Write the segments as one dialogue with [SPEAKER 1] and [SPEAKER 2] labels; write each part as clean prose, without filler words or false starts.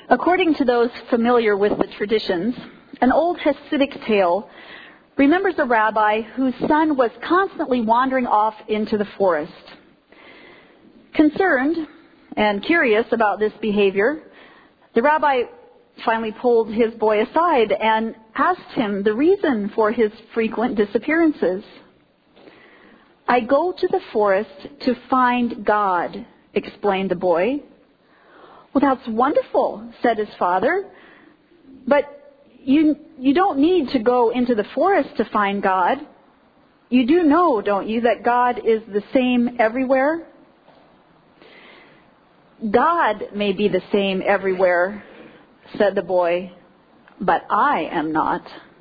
[SPEAKER 1] According to those familiar with the traditions, an old Hasidic tale remembers a rabbi whose son was constantly wandering off into the forest. Concerned and curious about this behavior, the rabbi finally pulled his boy aside and asked him the reason for his frequent disappearances. "I go to the forest to find God," explained the boy. "Well, that's wonderful," said his father. "But you don't need to go into the forest to find God. You do know, don't you, that God is the same everywhere?" "God may be the same everywhere," said the boy, "but I am not."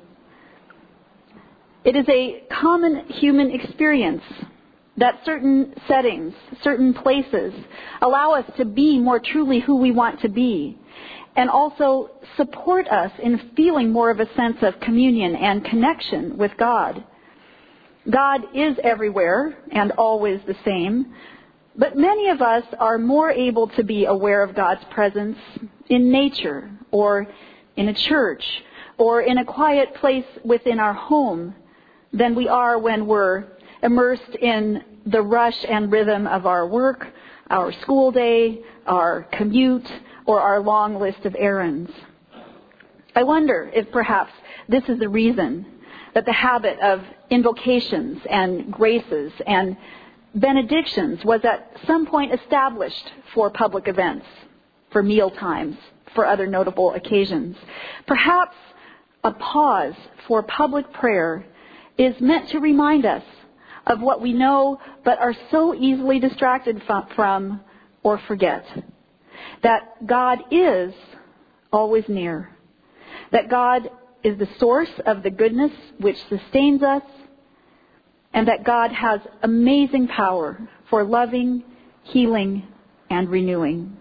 [SPEAKER 1] It is a common human experience that certain settings, certain places allow us to be more truly who we want to be, and also support us in feeling more of a sense of communion and connection with God. God is everywhere and always the same, but many of us are more able to be aware of God's presence in nature, or in a church, or in a quiet place within our home than we are when we're immersed in the rush and rhythm of our work, our school day, our commute, or our long list of errands. I wonder if perhaps this is the reason that the habit of invocations and graces and benedictions was at some point established for public events, for meal times, for other notable occasions. Perhaps a pause for public prayer is meant to remind us of what we know but are so easily distracted from or forget. That God is always near. That God is the source of the goodness which sustains us. And that God has amazing power for loving, healing, and renewing.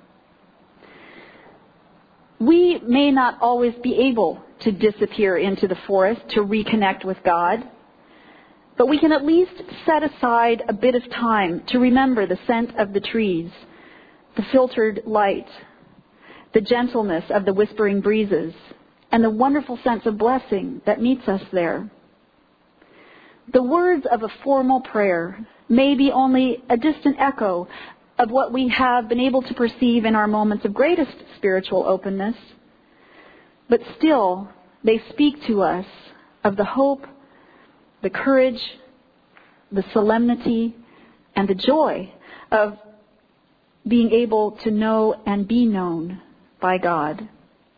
[SPEAKER 1] We may not always be able to disappear into the forest to reconnect with God, but we can at least set aside a bit of time to remember the scent of the trees, the filtered light, the gentleness of the whispering breezes, and the wonderful sense of blessing that meets us there. The words of a formal prayer may be only a distant echo of what we have been able to perceive in our moments of greatest spiritual openness, but still they speak to us of the hope, the courage, the solemnity, and the joy of being able to know and be known by God.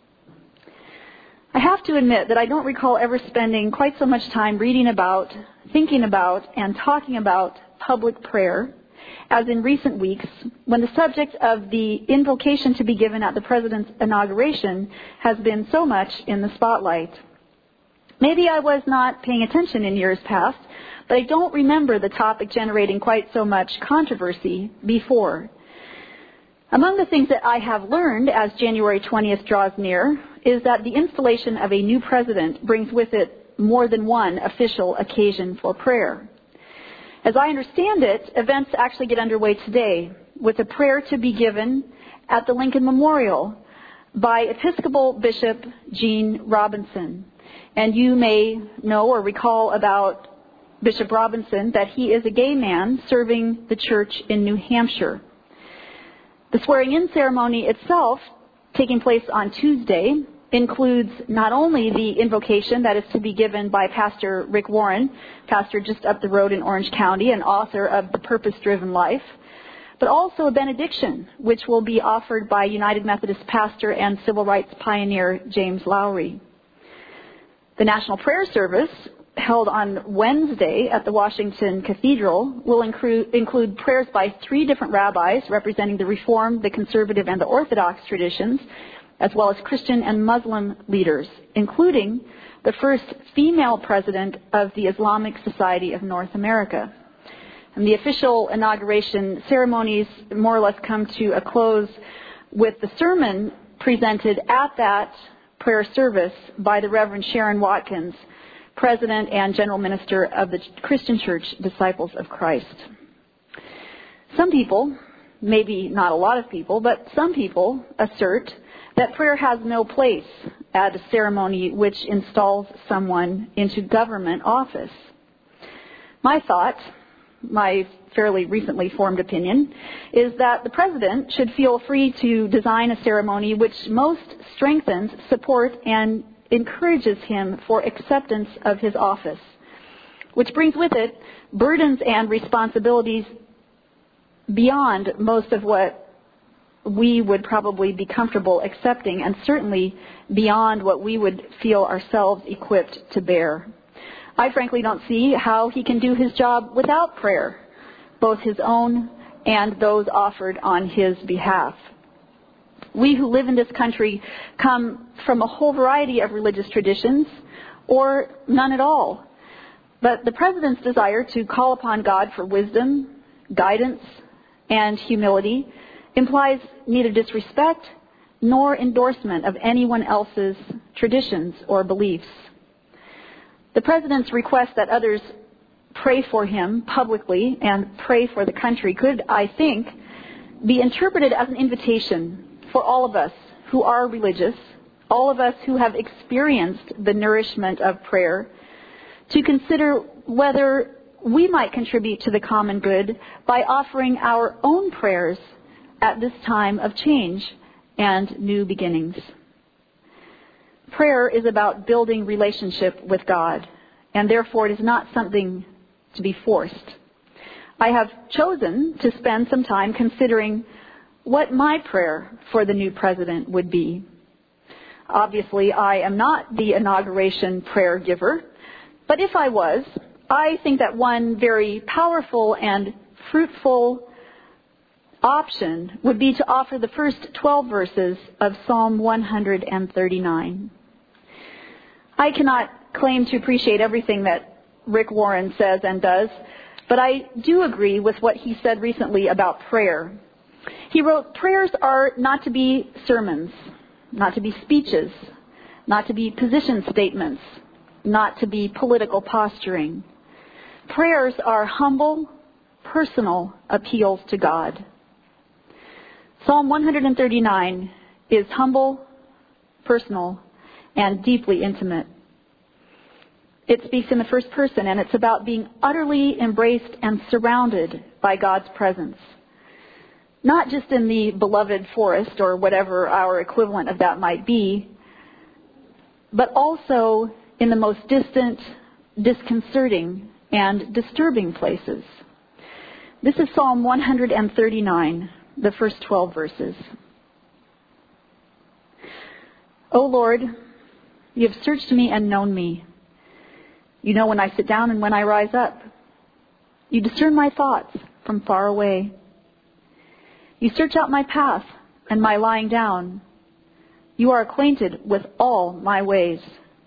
[SPEAKER 1] I have to admit that I don't recall ever spending quite so much time reading about, thinking about, and talking about public prayer as in recent weeks when the subject of the invocation to be given at the President's inauguration has been so much in the spotlight. Maybe I was not paying attention in years past, but I don't remember the topic generating quite so much controversy before. Among the things that I have learned as January 20th draws near is that the installation of a new president brings with it more than one official occasion for prayer. As I understand it, events actually get underway today with a prayer to be given at the Lincoln Memorial by Episcopal Bishop Gene Robinson. And you may know or recall about Bishop Robinson that he is a gay man serving the church in New Hampshire. The swearing-in ceremony itself, taking place on Tuesday, includes not only the invocation that is to be given by Pastor Rick Warren, pastor just up the road in Orange County and author of The Purpose-Driven Life, but also a benediction, which will be offered by United Methodist pastor and civil rights pioneer James Lowry. The National Prayer Service, held on Wednesday at the Washington Cathedral, will include prayers by 3 different rabbis representing the Reform, the Conservative, and the Orthodox traditions, as well as Christian and Muslim leaders, including the first female president of the Islamic Society of North America. And the official inauguration ceremonies more or less come to a close with the sermon presented at that prayer service by the Reverend Sharon Watkins, President and General Minister of the Christian Church Disciples of Christ. Some people, maybe not a lot of people, but some people assert that prayer has no place at a ceremony which installs someone into government office. My thought, my fairly recently formed opinion, is that the president should feel free to design a ceremony which most strengthens, supports, and encourages him for acceptance of his office, which brings with it burdens and responsibilities beyond most of what we would probably be comfortable accepting, and certainly beyond what we would feel ourselves equipped to bear. I frankly don't see how he can do his job without prayer, both his own and those offered on his behalf. We who live in this country come from a whole variety of religious traditions, or none at all. But the president's desire to call upon God for wisdom, guidance, and humility implies neither disrespect nor endorsement of anyone else's traditions or beliefs. The president's request that others pray for him publicly and pray for the country could, I think, be interpreted as an invitation for all of us who are religious, all of us who have experienced the nourishment of prayer, to consider whether we might contribute to the common good by offering our own prayers at this time of change and new beginnings. Prayer is about building relationship with God, and therefore it is not something to be forced. I have chosen to spend some time considering what my prayer for the new president would be. Obviously, I am not the inauguration prayer giver, but if I was, I think that one very powerful and fruitful option would be to offer the first 12 verses of Psalm 139. I cannot claim to appreciate everything that Rick Warren says and does, but I do agree with what he said recently about prayer. He wrote, "Prayers are not to be sermons, not to be speeches, not to be position statements, not to be political posturing. Prayers are humble, personal appeals to God." Psalm 139 is humble, personal, and deeply intimate. It speaks in the first person, and it's about being utterly embraced and surrounded by God's presence. Not just in the beloved forest or whatever our equivalent of that might be, but also in the most distant, disconcerting, and disturbing places. This is Psalm 139, the first 12 verses. "O Lord, you have searched me and known me. You know when I sit down and when I rise up. You discern my thoughts from far away. You search out my path and my lying down. You are acquainted with all my ways.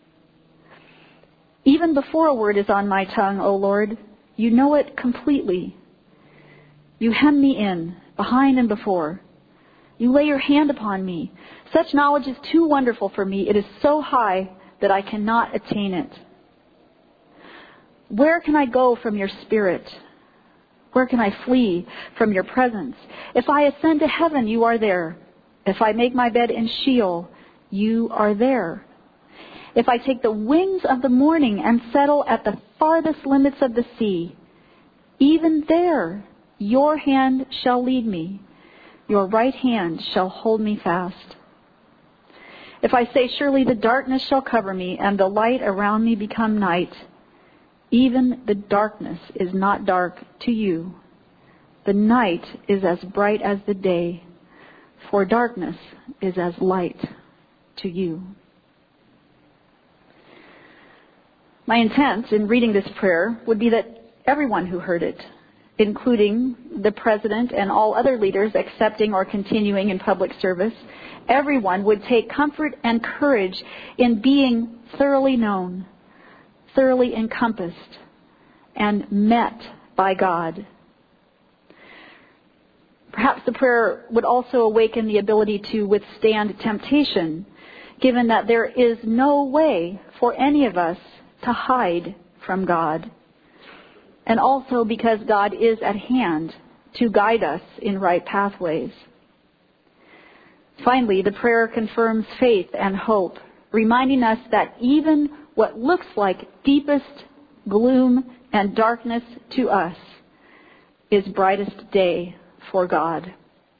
[SPEAKER 1] Even before a word is on my tongue, O Lord, you know it completely. You hem me in, behind and before. You lay your hand upon me. Such knowledge is too wonderful for me. It is so high that I cannot attain it. Where can I go from your spirit? Where can I flee from your presence? If I ascend to heaven, you are there. If I make my bed in Sheol, you are there. If I take the wings of the morning and settle at the farthest limits of the sea, even there your hand shall lead me. Your right hand shall hold me fast. If I say, surely the darkness shall cover me, and the light around me become night, even the darkness is not dark to you. The night is as bright as the day, for darkness is as light to you." My intent in reading this prayer would be that everyone who heard it, including the President and all other leaders accepting or continuing in public service, everyone would take comfort and courage in being thoroughly known, thoroughly encompassed, and met by God. Perhaps the prayer would also awaken the ability to withstand temptation, given that there is no way for any of us to hide from God. And also because God is at hand to guide us in right pathways. Finally, the prayer confirms faith and hope, reminding us that even what looks like deepest gloom and darkness to us is brightest day for God.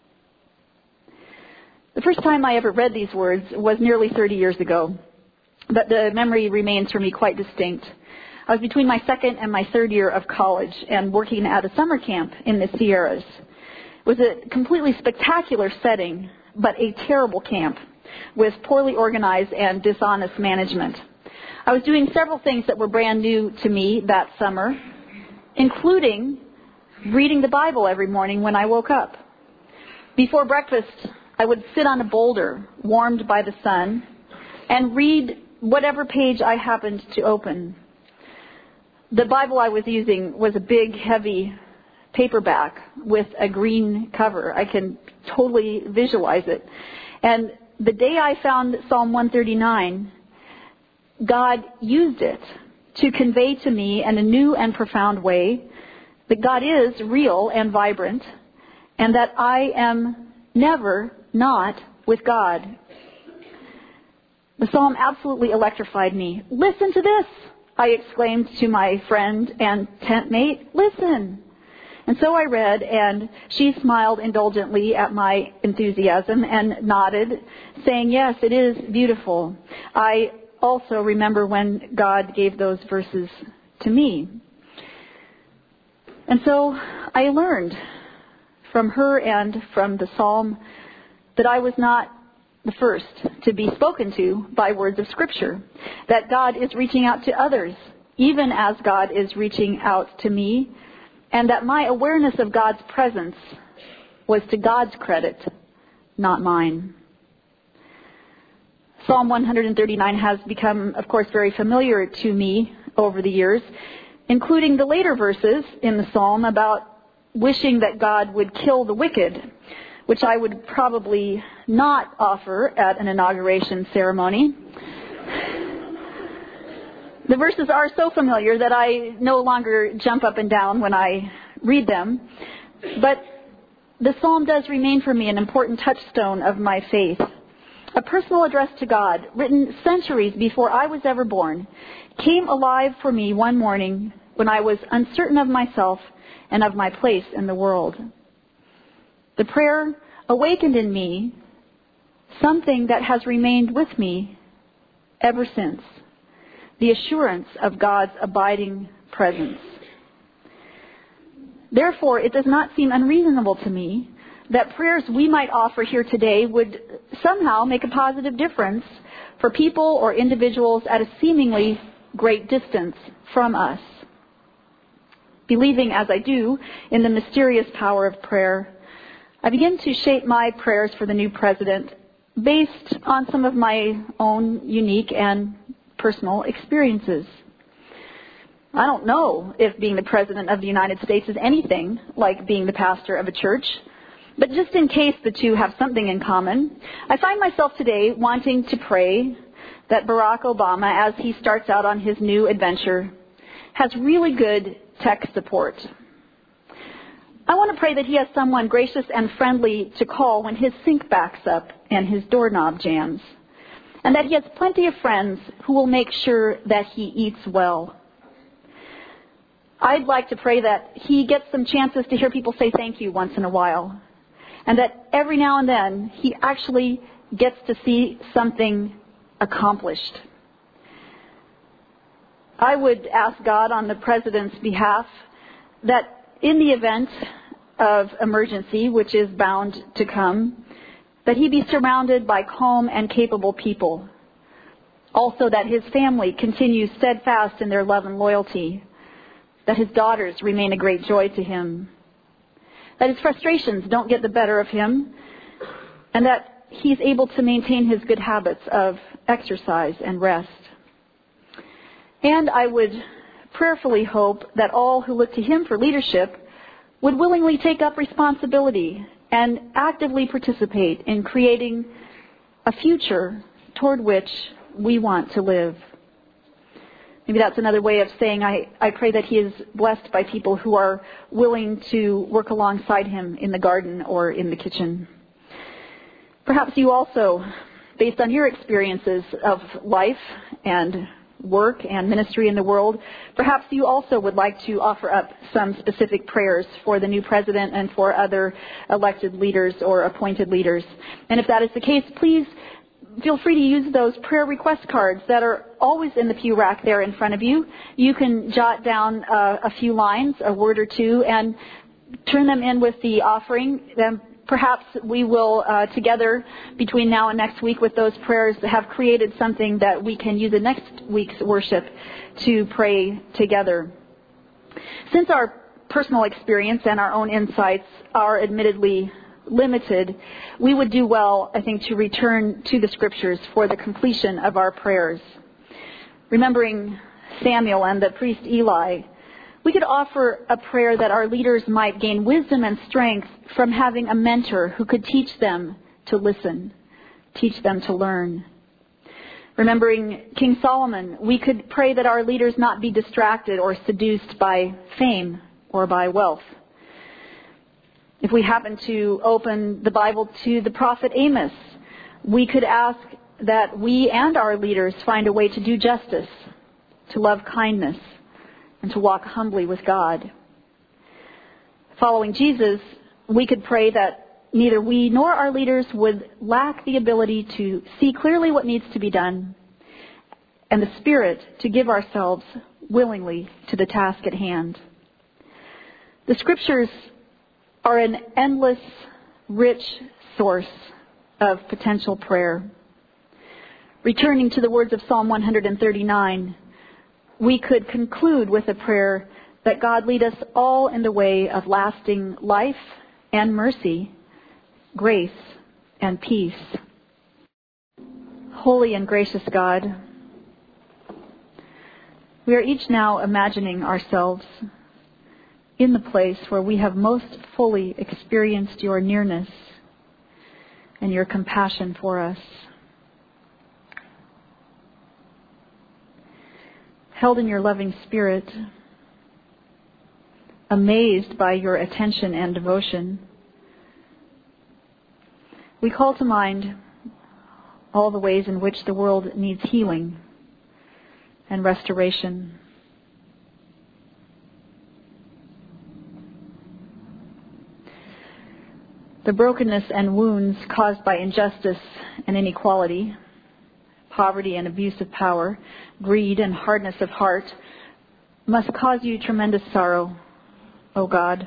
[SPEAKER 1] The first time I ever read these words was nearly 30 years ago, but the memory remains for me quite distinct. I was between my second and my third year of college and working at a summer camp in the Sierras. It was a completely spectacular setting, but a terrible camp with poorly organized and dishonest management. I was doing several things that were brand new to me that summer, including reading the Bible every morning when I woke up. Before breakfast, I would sit on a boulder warmed by the sun and read whatever page I happened to open. The Bible I was using was a big, heavy paperback with a green cover. I can totally visualize it. And the day I found Psalm 139, God used it to convey to me in a new and profound way that God is real and vibrant, and that I am never not with God. The psalm absolutely electrified me. "Listen to this," I exclaimed to my friend and tent mate. "Listen." And so I read, and she smiled indulgently at my enthusiasm and nodded, saying, "Yes, it is beautiful. I also remember when God gave those verses to me." And so I learned from her and from the psalm that I was not the first to be spoken to by words of Scripture, that God is reaching out to others, even as God is reaching out to me, and that my awareness of God's presence was to God's credit, not mine. Psalm 139 has become, of course, very familiar to me over the years, including the later verses in the psalm about wishing that God would kill the wicked, which I would probably not offer at an inauguration ceremony. The verses are so familiar that I no longer jump up and down when I read them, but the psalm does remain for me an important touchstone of my faith. A personal address to God, written centuries before I was ever born, came alive for me one morning when I was uncertain of myself and of my place in the world. The prayer awakened in me something that has remained with me ever since, the assurance of God's abiding presence. Therefore, it does not seem unreasonable to me that prayers we might offer here today would somehow make a positive difference for people or individuals at a seemingly great distance from us. Believing as I do in the mysterious power of prayer, I begin to shape my prayers for the new president based on some of my own unique and personal experiences. I don't know if being the president of the United States is anything like being the pastor of a church, but just in case the two have something in common, I find myself today wanting to pray that Barack Obama, as he starts out on his new adventure, has really good tech support. I want to pray that he has someone gracious and friendly to call when his sink backs up and his doorknob jams, and that he has plenty of friends who will make sure that he eats well. I'd like to pray that he gets some chances to hear people say thank you once in a while, and that every now and then he actually gets to see something accomplished. I would ask God on the president's behalf that in the event of emergency, which is bound to come, that he be surrounded by calm and capable people. Also that his family continues steadfast in their love and loyalty. That his daughters remain a great joy to him. That his frustrations don't get the better of him. And that he's able to maintain his good habits of exercise and rest. And I would prayerfully hope that all who look to him for leadership would willingly take up responsibility and actively participate in creating a future toward which we want to live. Maybe that's another way of saying I pray that he is blessed by people who are willing to work alongside him in the garden or in the kitchen. Perhaps you also, based on your experiences of life and work and ministry in the world, perhaps you also would like to offer up some specific prayers for the new president and for other elected leaders or appointed leaders. And if that is the case, please feel free to use those prayer request cards that are always in the pew rack there in front of you. You can jot down a few lines, a word or two, and turn them in with the offering. Then perhaps we will, together, between now and next week with those prayers, have created something that we can use in next week's worship to pray together. Since our personal experience and our own insights are admittedly limited, we would do well, I think, to return to the Scriptures for the completion of our prayers. Remembering Samuel and the priest Eli, we could offer a prayer that our leaders might gain wisdom and strength from having a mentor who could teach them to listen, teach them to learn. Remembering King Solomon, we could pray that our leaders not be distracted or seduced by fame or by wealth. If we happen to open the Bible to the prophet Amos, we could ask that we and our leaders find a way to do justice, to love kindness, and to walk humbly with God. Following Jesus, we could pray that neither we nor our leaders would lack the ability to see clearly what needs to be done and the spirit to give ourselves willingly to the task at hand. The Scriptures are an endless, rich source of potential prayer. Returning to the words of Psalm 139, we could conclude with a prayer that God lead us all in the way of lasting life and mercy, grace and peace. Holy and gracious God, we are each now imagining ourselves in the place where we have most fully experienced your nearness and your compassion for us. Held in your loving spirit, amazed by your attention and devotion, we call to mind all the ways in which the world needs healing and restoration. The brokenness and wounds caused by injustice and inequality, poverty and abuse of power, greed and hardness of heart must cause you tremendous sorrow, O God.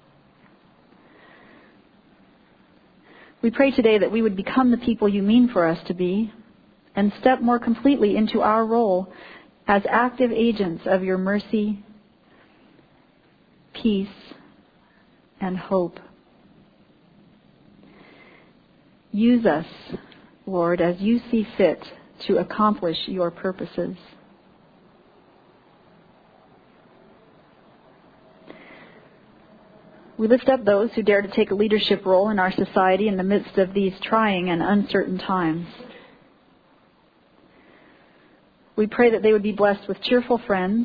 [SPEAKER 1] We pray today that we would become the people you mean for us to be and step more completely into our role as active agents of your mercy, peace, and hope. Use us, Lord, as you see fit to accomplish your purposes. We lift up those who dare to take a leadership role in our society in the midst of these trying and uncertain times. We pray that they would be blessed with cheerful friends,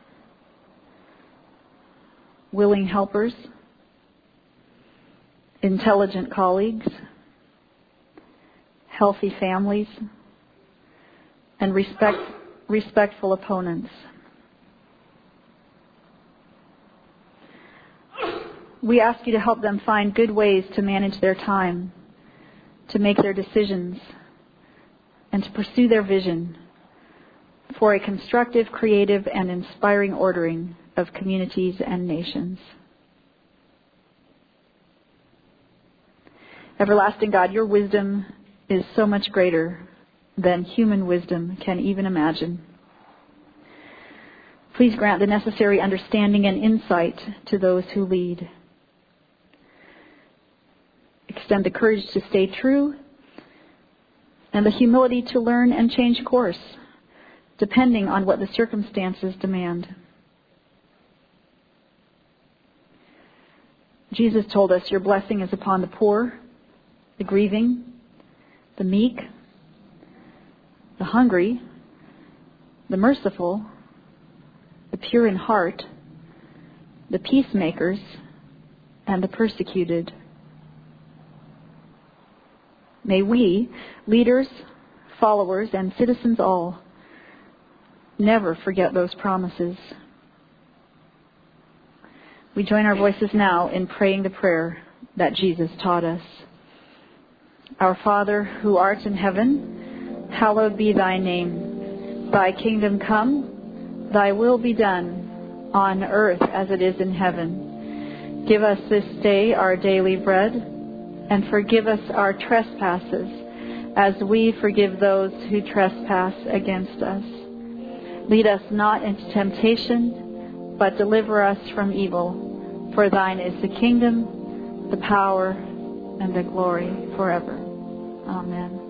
[SPEAKER 1] willing helpers, intelligent colleagues, healthy families, and respectful opponents. We ask you to help them find good ways to manage their time, to make their decisions, and to pursue their vision for a constructive, creative, and inspiring ordering of communities and nations. Everlasting God, your wisdom is so much greater than human wisdom can even imagine. Please grant the necessary understanding and insight to those who lead. Extend the courage to stay true and the humility to learn and change course, depending on what the circumstances demand. Jesus told us your blessing is upon the poor, the grieving, the meek, the hungry, the merciful, the pure in heart, the peacemakers, and the persecuted. May we, leaders, followers, and citizens all, never forget those promises. We join our voices now in praying the prayer that Jesus taught us. Our Father, who art in heaven, hallowed be thy name. Thy kingdom come, thy will be done, on earth as it is in heaven. Give us this day our daily bread, and forgive us our trespasses, as we forgive those who trespass against us. Lead us not into temptation, but deliver us from evil. For thine is the kingdom, the power, and the glory forever. Amen.